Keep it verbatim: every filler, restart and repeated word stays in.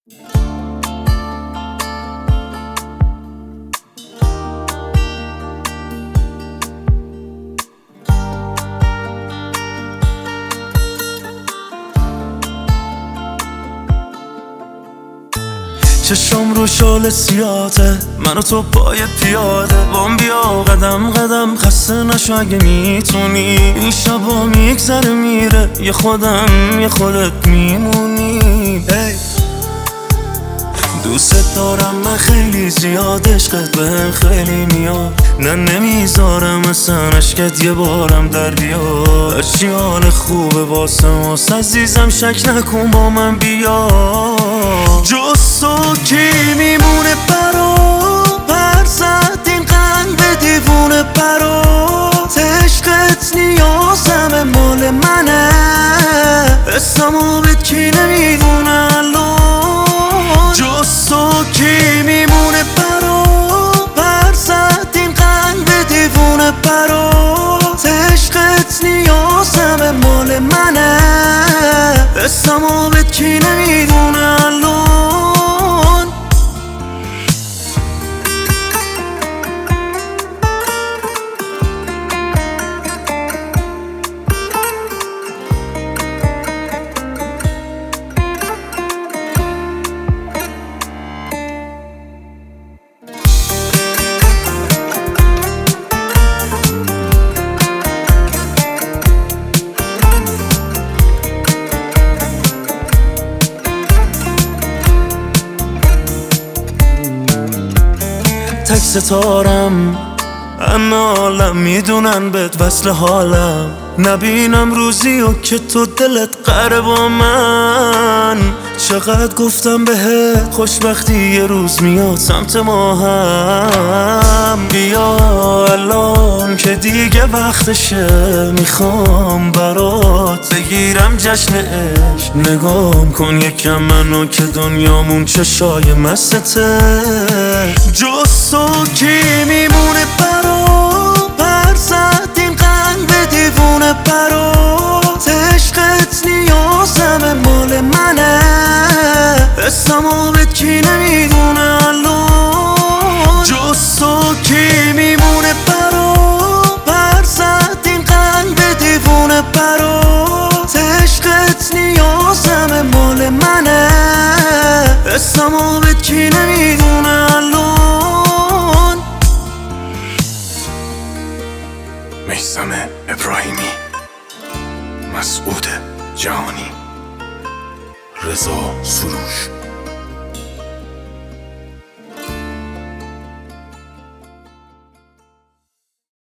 چشم رو شال سیاته، من و تو پای پیاده وام بیا قدم قدم، خسته نشو اگه میتونی. این شبا میگذره میره، یه خودم یه خودت میمونی. hey. دوست دارم من خیلی زیاد، عشقت بهم خیلی میاد، نه نمیذارم اصلا عشقت یه بارم در بیاد. هرچی حال خوبه واسه ماست عزیزم، شک نکن با من بیا. جز تو کی میمونه برا پر زد این قلب دیوونه برات. عشقت نیازم مال منه، اسمو بهت کی نمیدونه الان. جز تو کی میمونه برا پر زد این قلب دیوونه برات. عشقت نیازم مال منه، اسمو بهت کی نمیدونه الان. تک ستارم همه عالم میدونن بهت وصل حالم، نبینم روزی و که تو دلت قره با من. چقدر گفتم بهت خوشبختی یه روز میاد سمت ما هم. بیا الان که دیگه وقتشه، میخوام برات بگیرم جشن عشق. نگام کن یکم منو که دنیامون چشای مستته. جز تو کی میمونه برا پر زد این قلب دیوونه برات. عشقت نیازم مال منه، اسمو بهت کی نمیدونه الان. جز تو کی میمونه برا پر زد این قلب دیوونه برات. عشقت نیازم مال منه، اسمو بهت کی نمیدونه الان. میثم ابراهیمی